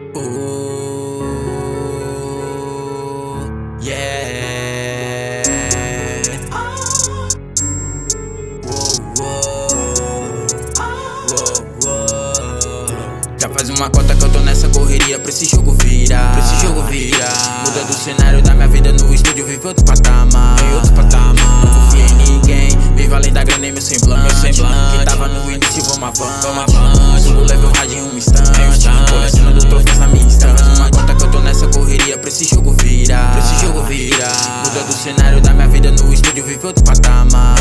Yeah. Já faz uma cota que eu tô nessa correria pra esse jogo virar. Muda do cenário da minha vida no estúdio, vive outro patamar. Não confia em ninguém, vive além da grana e meu semblante. Que tava no início, vamos avante. Subo level hard em um instante, colecionando troféus na minha instante. Faz uma cota que eu tô nessa correria pra esse jogo virar. Muda do cenário da minha vida no estúdio, vive outro patamar.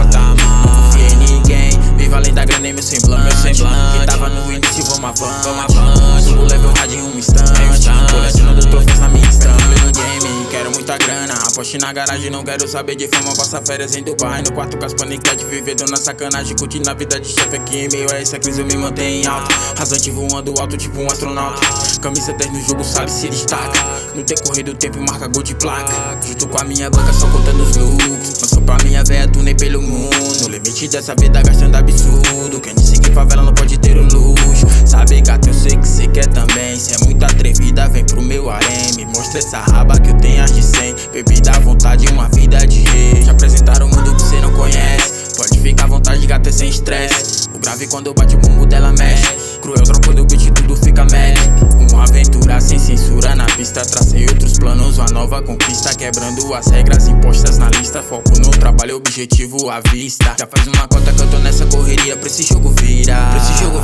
Não confia em ninguém, vive além da grana e meu semblante. Que tava no início, vamos avante. Subo level hard em um instante, colecionando troféus na minha instante. No game, quero muita grana, aposte na garagem, não quero saber de fama. Passar férias em Dubai, no quarto com as paniquete, vivendo na sacanagem, curtindo a vida de chefe aqui. Em meio a essa crise eu me mantenho em alta, rasante voando alto tipo um astronauta. Camisa 10 no jogo, sabe, se destaca. No decorrer do tempo marca gol de placa. Junto com a minha banca só contando os lucros. Mas só pra minha véia tunei pelo mundo. No limite dessa vida gastando absurdo. Quem disse que favela não pode ter o luxo? Sabe, gato, eu sei que cê quer também. Cê é muito atrevida, vem pro meu harém. Me mostra essa raba que eu tenho as de 100. Bebida à vontade, uma vida de rei. Já apresentaram o mundo que cê não conhece. Pode ficar à vontade, gata, é sem estresse. O grave quando bate o bumbo dela mexe. Cruel troco do beat, tudo fica mad. Uma aventura sem censura na pista. Tracei outros planos, uma nova conquista. Quebrando as regras impostas na lista. Foco no trabalho, objetivo à vista. Já faz uma cota que eu tô nessa correria pra esse jogo virar.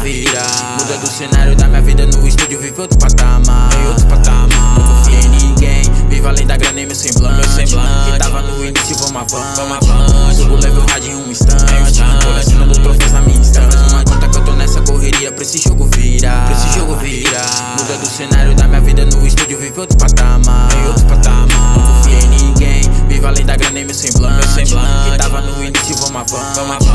Muda do cenário da minha vida no estúdio, vive outro patamar. Não confia em ninguém, vive além da grana e meu semblante. Que tava no início, vamos avante. Subo level hard em um instante, colecionando troféus na minha instante. Faz uma conta que eu tô nessa correria pra esse jogo virar. Muda do cenário da minha vida no estúdio, vive outro patamar. Não confia em ninguém, vive além da grana e meu semblante. Que tava no início, vamos avante.